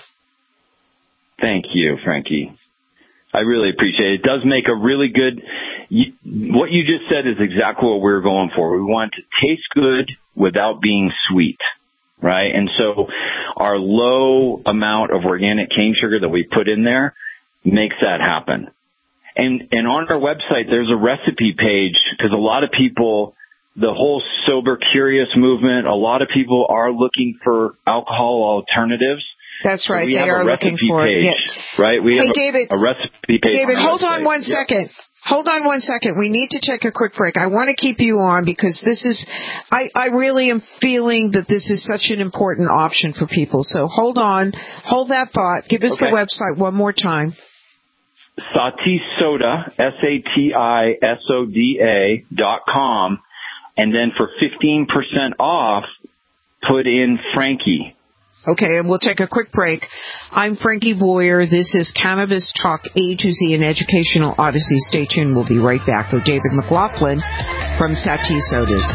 Speaker 18: Thank you, Frankie. I really appreciate it. It does make a really good, you, what you just said is exactly what we're going for. We want it to taste good without being sweet, right? And so our low amount of organic cane sugar that we put in there makes that happen. And, and on our website, there's a recipe page because a lot of people the whole sober curious movement. A lot of people are looking for alcohol alternatives.
Speaker 3: That's right.
Speaker 18: So we
Speaker 3: they
Speaker 18: have
Speaker 3: are
Speaker 18: a recipe
Speaker 3: looking for
Speaker 18: page,
Speaker 3: it. Yes.
Speaker 18: Right? We
Speaker 3: hey,
Speaker 18: have a,
Speaker 3: David,
Speaker 18: a recipe page.
Speaker 3: David,
Speaker 18: on
Speaker 3: hold
Speaker 18: website.
Speaker 3: on one
Speaker 18: yeah.
Speaker 3: second. Hold on one second. We need to take a quick break. I want to keep you on because this is, I, I really am feeling that this is such an important option for people. So hold on. Hold that thought. Give us
Speaker 18: okay.
Speaker 3: the website one more time.
Speaker 18: Sati Soda, S A T I S O D A dot com. And then for fifteen percent off, put in Frankie.
Speaker 3: Okay, and we'll take a quick break. I'm Frankie Boyer. This is Cannabis Talk A to Z, an educational odyssey. Stay tuned. We'll be right back with David McLaughlin from Sati Sodas.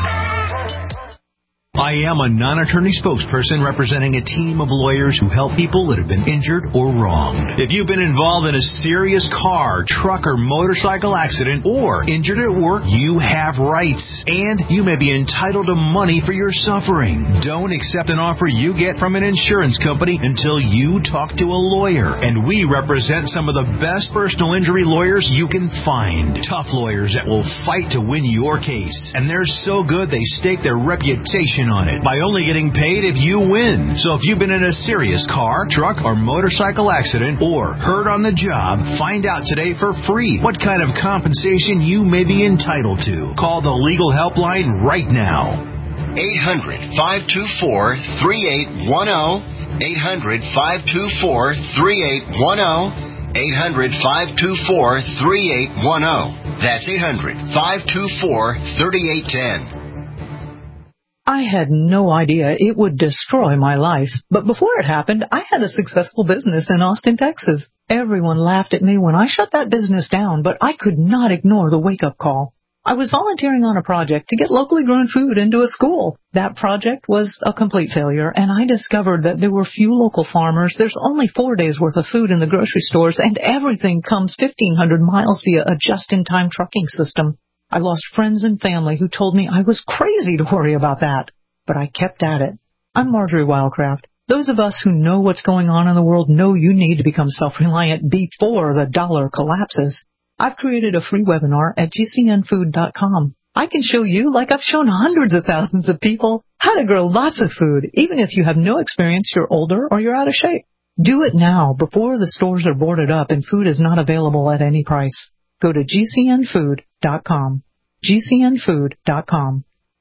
Speaker 19: I am a non-attorney spokesperson representing a team of lawyers who help people that have been injured or wronged. If you've been involved in a serious car, truck, or motorcycle accident or injured at work, you have rights, and you may be entitled to money for your suffering. Don't accept an offer you get from an insurance company until you talk to a lawyer, and we represent some of the best personal injury lawyers you can find. Tough lawyers that will fight to win your case, and they're so good they stake their reputation on it by only getting paid if you win. So if you've been in a serious car, truck, or motorcycle accident or hurt on the job, find out today for free what kind of compensation you may be entitled to. Call the legal helpline right now.
Speaker 20: eight hundred, five two four, three eight one zero. eight hundred, five two four, three eight one zero. eight hundred, five two four, three eight one zero. That's eight hundred, five two four, three eight one zero.
Speaker 21: I had no idea it would destroy my life. But before it happened, I had a successful business in Austin, Texas. Everyone laughed at me when I shut that business down, but I could not ignore the wake-up call. I was volunteering on a project to get locally grown food into a school. That project was a complete failure, and I discovered that there were few local farmers. There's only four days' worth of food in the grocery stores, and everything comes fifteen hundred miles via a just-in-time trucking system. I lost friends and family who told me I was crazy to worry about that, but I kept at it. I'm Marjorie Wildcraft. Those of us who know what's going on in the world know you need to become self-reliant before the dollar collapses. I've created a free webinar at G C N food dot com. I can show you, like I've shown hundreds of thousands of people, how to grow lots of food, even if you have no experience, you're older, or you're out of shape. Do it now before the stores are boarded up and food is not available at any price. Go to G C N food dot com. G C N food dot com.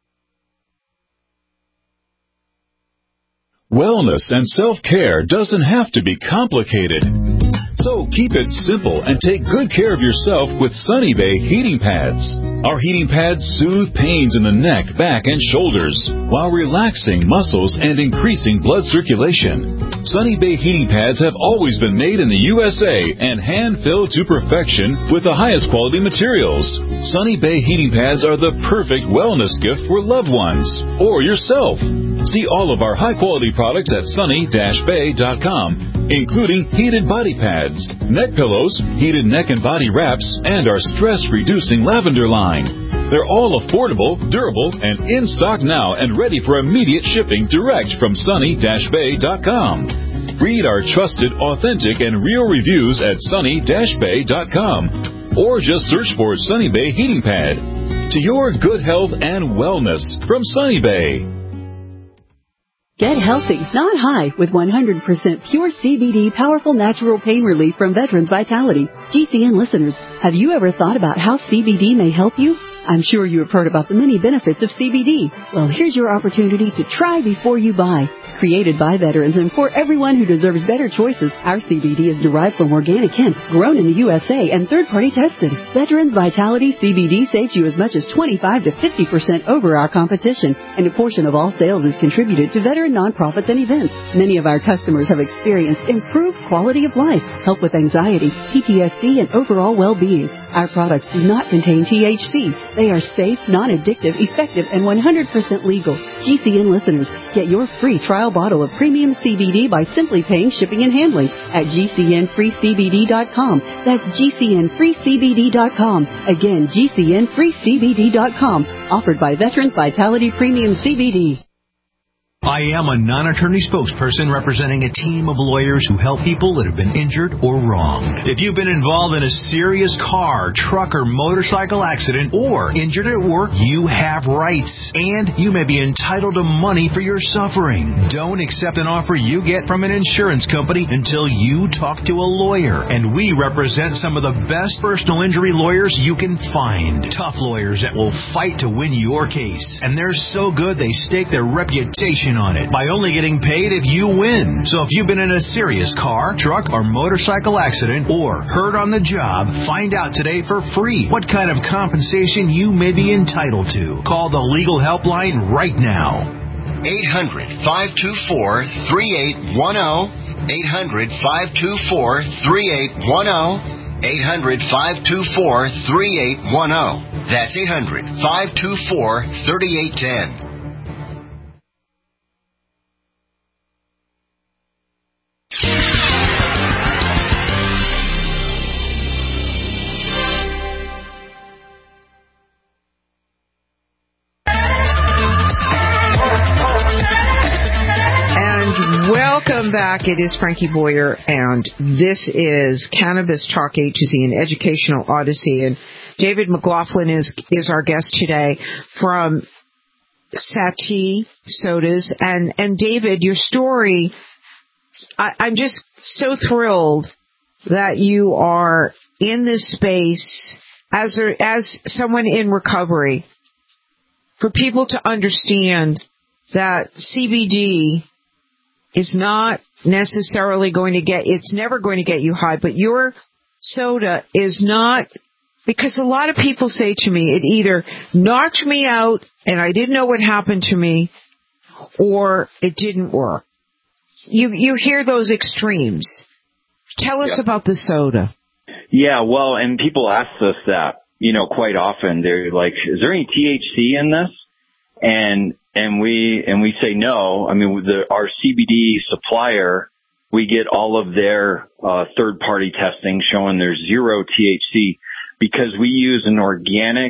Speaker 12: Wellness and self-care doesn't have to be complicated. So keep it simple and take good care of yourself with Sunny Bay heating pads. Our heating pads soothe pains in the neck, back, and shoulders while relaxing muscles and increasing blood circulation. Sunny Bay heating pads have always been made in the U S A and hand-filled to perfection with the highest quality materials. Sunny Bay heating pads are the perfect wellness gift for loved ones or yourself. See all of our high-quality products at sunny dash bay dot com, including heated body pads, neck pillows, heated neck and body wraps, and our stress-reducing lavender line. They're all affordable, durable, and in stock now and ready for immediate shipping direct from sunny dash bay dot com. Read our trusted, authentic, and real reviews at sunny dash bay dot com or just search for Sunny Bay Heating Pad. To your good health and wellness from Sunny Bay.
Speaker 17: Get healthy, not high, with one hundred percent pure C B D powerful natural pain relief from Veterans Vitality. G C N listeners, have you ever thought about how C B D may help you? I'm sure you have heard about the many benefits of C B D. Well, here's your opportunity to try before you buy. Created by veterans and for everyone who deserves better choices, our C B D is derived from organic hemp, grown in the U S A, and third-party tested. Veterans Vitality C B D saves you as much as twenty-five to fifty percent over our competition, and a portion of all sales is contributed to veteran nonprofits and events. Many of our customers have experienced improved quality of life, help with anxiety, P T S D, and overall well-being. Our products do not contain T H C. They are safe, non-addictive, effective, and one hundred percent legal. G C N listeners, get your free trial bottle of premium C B D by simply paying shipping and handling at G C N free C B D dot com. That's G C N free C B D dot com. Again, G C N free C B D dot com. Offered by Veterans Vitality Premium C B D.
Speaker 19: I am a non-attorney spokesperson representing a team of lawyers who help people that have been injured or wronged. If you've been involved in a serious car, truck, or motorcycle accident or injured at work, you have rights, and you may be entitled to money for your suffering. Don't accept an offer you get from an insurance company until you talk to a lawyer, and we represent some of the best personal injury lawyers you can find. Tough lawyers that will fight to win your case, and they're so good they stake their reputation on it by only getting paid if you win. So if you've been in a serious car, truck, or motorcycle accident or hurt on the job, find out today for free what kind of compensation you may be entitled to. Call the legal helpline right now.
Speaker 20: eight hundred, five two four, three eight one zero. eight hundred, five two four, three eight one zero. eight hundred, five two four, three eight one zero. That's eight hundred, five two four, three eight one zero.
Speaker 3: Welcome back. It is Frankie Boyer, and this is Cannabis Talk A to Z, an educational odyssey. And David McLaughlin is is our guest today from Sati Sodas. And and David, your story, I, I'm just so thrilled that you are in this space as a, as someone in recovery, for people to understand that C B D is not necessarily going to get, it's never going to get you high, but your soda is not, because a lot of people say to me, it either knocked me out and I didn't know what happened to me, or it didn't work. You you hear those extremes. Tell us
Speaker 18: Yep.
Speaker 3: about the soda.
Speaker 18: Yeah, well, and people ask us that, you know, quite often. They're like, is there any T H C in this? And and we and we say no. I mean, the, our C B D supplier, we get all of their uh, third-party testing showing there's zero T H C, because we use an organic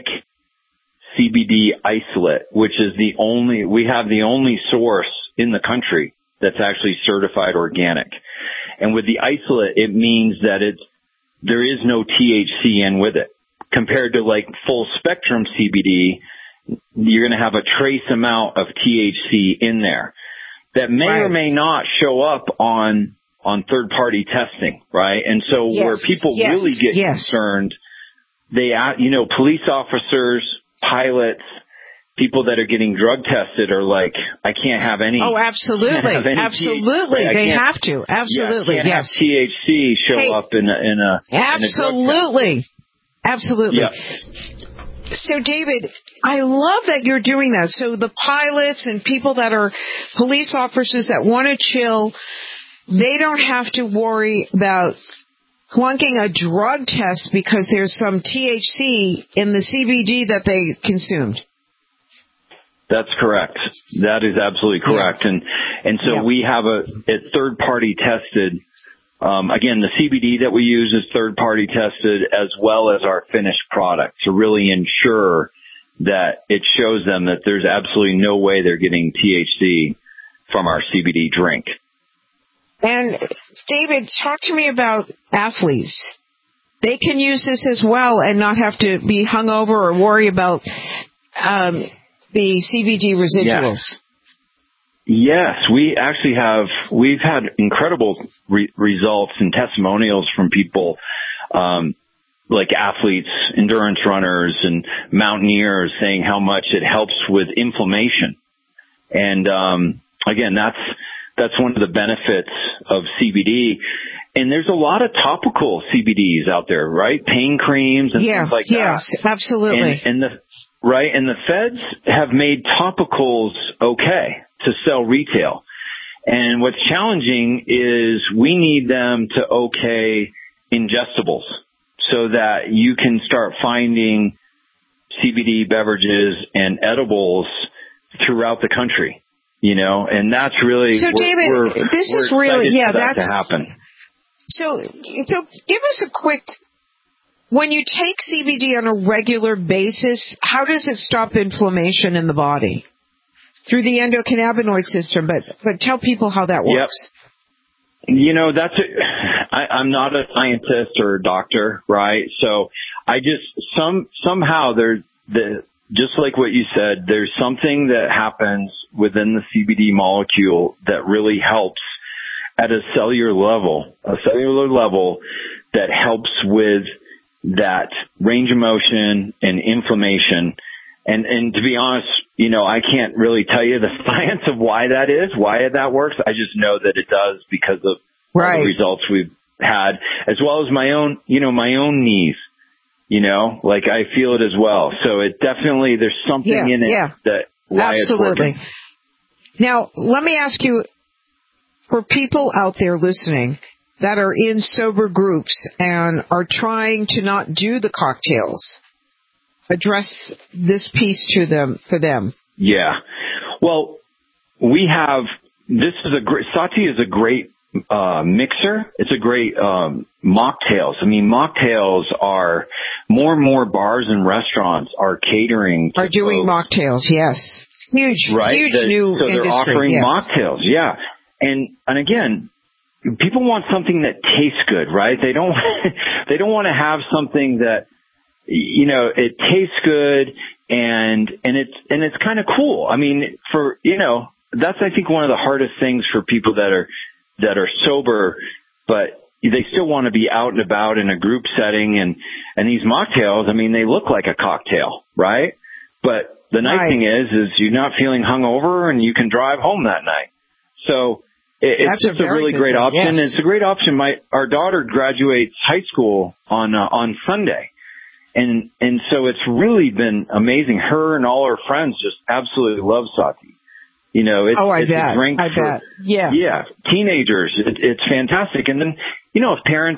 Speaker 18: C B D isolate, which is the only, we have the only source in the country that's actually certified organic. And with the isolate, it means that it's, there is no T H C in with it. Compared to like full spectrum C B D, you're going to have a trace amount of T H C in there that may right. or may not show up on on third party testing, right? And so
Speaker 3: yes.
Speaker 18: where people
Speaker 3: yes.
Speaker 18: really get
Speaker 3: yes.
Speaker 18: concerned, they, you know, police officers, pilots, people that are getting drug tested are like, I can't have any.
Speaker 3: Oh, absolutely,
Speaker 18: have any
Speaker 3: absolutely,
Speaker 18: T H C.
Speaker 3: they have to, absolutely,
Speaker 18: yeah, can't
Speaker 3: yes.
Speaker 18: have T H C show
Speaker 3: hey,
Speaker 18: up in a in a
Speaker 3: absolutely,
Speaker 18: in a drug test.
Speaker 3: absolutely.
Speaker 18: Yeah.
Speaker 3: So, David, I love that you're doing that. So the pilots and people that are police officers that want to chill, they don't have to worry about flunking a drug test because there's some T H C in the C B D that they consumed.
Speaker 18: That's correct. That is absolutely correct. Yeah. And and so yeah. we have a, a third party tested. Um, again, the C B D that we use is third party tested, as well as our finished product, to really ensure that it shows them that there's absolutely no way they're getting T H C from our C B D drink.
Speaker 3: And David, talk to me about athletes. They can use this as well and not have to be hungover or worry about um, the C B D residuals.
Speaker 18: Yes. Yes, we actually have, we've had incredible re- results and testimonials from people, um, like athletes, endurance runners, and mountaineers saying how much it helps with inflammation. And, um, again, that's, that's one of the benefits of C B D. And there's a lot of topical C B Ds out there, right? Pain creams and
Speaker 3: yeah,
Speaker 18: things like
Speaker 3: yes,
Speaker 18: that.
Speaker 3: Yes, absolutely.
Speaker 18: And, and the, right, and the feds have made topicals okay to sell retail. And what's challenging is we need them to okay ingestibles so that you can start finding C B D beverages and edibles throughout the country, you know, and that's really,
Speaker 3: so
Speaker 18: we're,
Speaker 3: David,
Speaker 18: we're,
Speaker 3: this
Speaker 18: we're
Speaker 3: is really, yeah,
Speaker 18: for that
Speaker 3: that's
Speaker 18: to happen.
Speaker 3: So, so give us a quick, when you take C B D on a regular basis, how does it stop inflammation in the body? through the endocannabinoid system. But but tell people how that works.
Speaker 18: Yep. You know, that's a, I, I'm not a scientist or a doctor, right? So I just some somehow there's the just like what you said, there's something that happens within the C B D molecule that really helps at a cellular level, a cellular level that helps with that range of motion and inflammation. And, and to be honest, you know, I can't really tell you the science of why that is, why that works. I just know that it does because of
Speaker 3: right.
Speaker 18: all the results we've had, as well as my own, you know, my own knees, you know, like I feel it as well. So it definitely, there's something
Speaker 3: yeah,
Speaker 18: in it
Speaker 3: yeah.
Speaker 18: that why
Speaker 3: Absolutely.
Speaker 18: it's working.
Speaker 3: Now, let me ask you, for people out there listening that are in sober groups and are trying to not do the cocktails, address this piece to them, for them.
Speaker 18: Yeah. Well, we have, this is a great, Sati is a great uh, mixer. It's a great um, mocktails. I mean, mocktails are, more and more bars and restaurants are catering to
Speaker 3: Are doing
Speaker 18: folks.
Speaker 3: mocktails, yes. Huge,
Speaker 18: right?
Speaker 3: huge
Speaker 18: that,
Speaker 3: new
Speaker 18: So they're
Speaker 3: industry,
Speaker 18: offering
Speaker 3: yes.
Speaker 18: mocktails, yeah. And, and again, people want something that tastes good, right? They don't, they don't want to have something that, you know, it tastes good and, and it's, and it's kind of cool. I mean, for, you know, that's, I think, one of the hardest things for people that are, that are sober, but they still want to be out and about in a group setting. And, and these mocktails, I mean, they look like a cocktail, right? But the nice
Speaker 3: right.
Speaker 18: thing is, is you're not feeling hungover and you can drive home that night. So it, it's
Speaker 3: That's
Speaker 18: just
Speaker 3: a,
Speaker 18: a really great
Speaker 3: thing.
Speaker 18: option.
Speaker 3: Yes.
Speaker 18: It's a great option. My, our daughter graduates high school on, uh, on Sunday. And, and so it's really been amazing. Her and all her friends just absolutely love Sati. You know, it's,
Speaker 3: oh, I
Speaker 18: it's
Speaker 3: bet.
Speaker 18: a drink
Speaker 3: I
Speaker 18: for,
Speaker 3: bet. Yeah.
Speaker 18: Yeah. Teenagers. It, it's fantastic. And then, you know, if parents,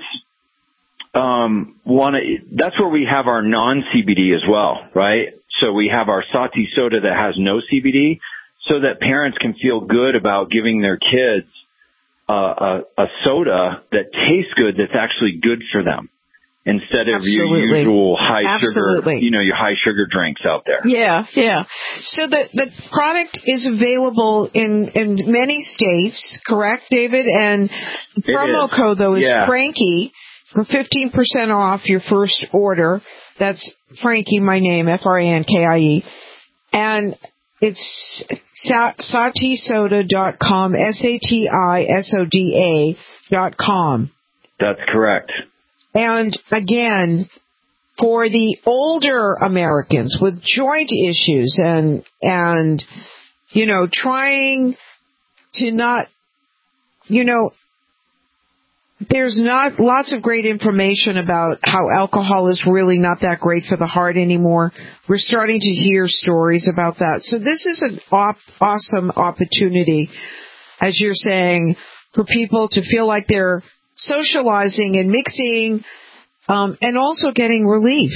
Speaker 18: um, want to, that's where we have our non-C B D as well, right? So we have our Sati soda that has no C B D so that parents can feel good about giving their kids uh, a, a soda that tastes good, that's actually good for them, instead of
Speaker 3: Absolutely.
Speaker 18: your usual high
Speaker 3: Absolutely.
Speaker 18: sugar, you know, your high sugar drinks out there.
Speaker 3: Yeah, yeah. So the the product is available in, in many states, correct, David? And the promo code, though, is
Speaker 18: yeah.
Speaker 3: Frankie for fifteen percent off your first order. That's Frankie, my name, F R A N K I E. And it's sati soda dot com, S A T I S O D A dot com.
Speaker 18: That's correct.
Speaker 3: And again, for the older Americans with joint issues and, and, you know, trying to not, you know, there's not lots of great information about how alcohol is really not that great for the heart anymore. We're starting to hear stories about that. So this is an op- awesome opportunity, as you're saying, for people to feel like they're socializing and mixing, um, and also getting relief.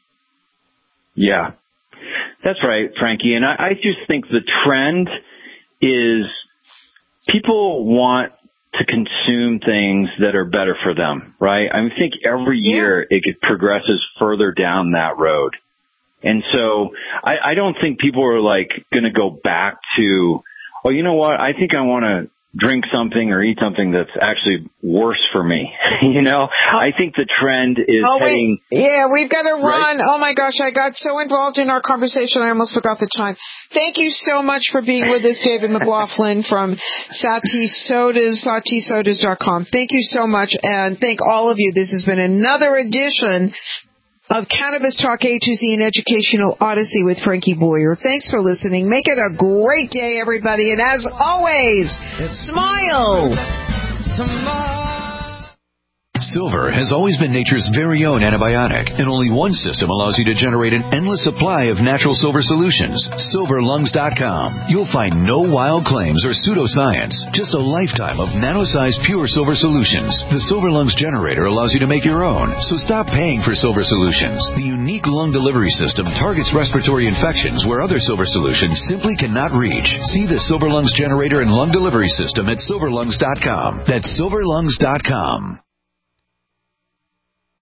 Speaker 18: Yeah, that's right, Frankie. And I, I just think the trend is people want to consume things that are better for them, right? I mean, I think every year yeah. it progresses further down that road. And so I, I don't think people are like going to go back to, oh, you know what? I think I want to drink something or eat something that's actually worse for me. you know, oh. I think the trend is
Speaker 3: oh,
Speaker 18: heading.
Speaker 3: Wait. Yeah, we've got to run.
Speaker 18: Right?
Speaker 3: Oh my gosh, I got so involved in our conversation, I almost forgot the time. Thank you so much for being with us, David McLaughlin from Sati Sodas, sati sodas dot com. Thank you so much, and thank all of you. This has been another edition of Cannabis Talk A to Z, an educational odyssey with Frankie Boyer. Thanks for listening. Make it a great day, everybody. And as always, smile.
Speaker 10: Silver has always been nature's very own antibiotic, and only one system allows you to generate an endless supply of natural silver solutions. silver lungs dot com. You'll find no wild claims or pseudoscience, just a lifetime of nano-sized pure silver solutions. The Silver Lungs generator allows you to make your own, so stop paying for silver solutions. The unique lung delivery system targets respiratory infections where other silver solutions simply cannot reach. See the Silver Lungs generator and lung delivery system at silver lungs dot com. That's silver lungs dot com.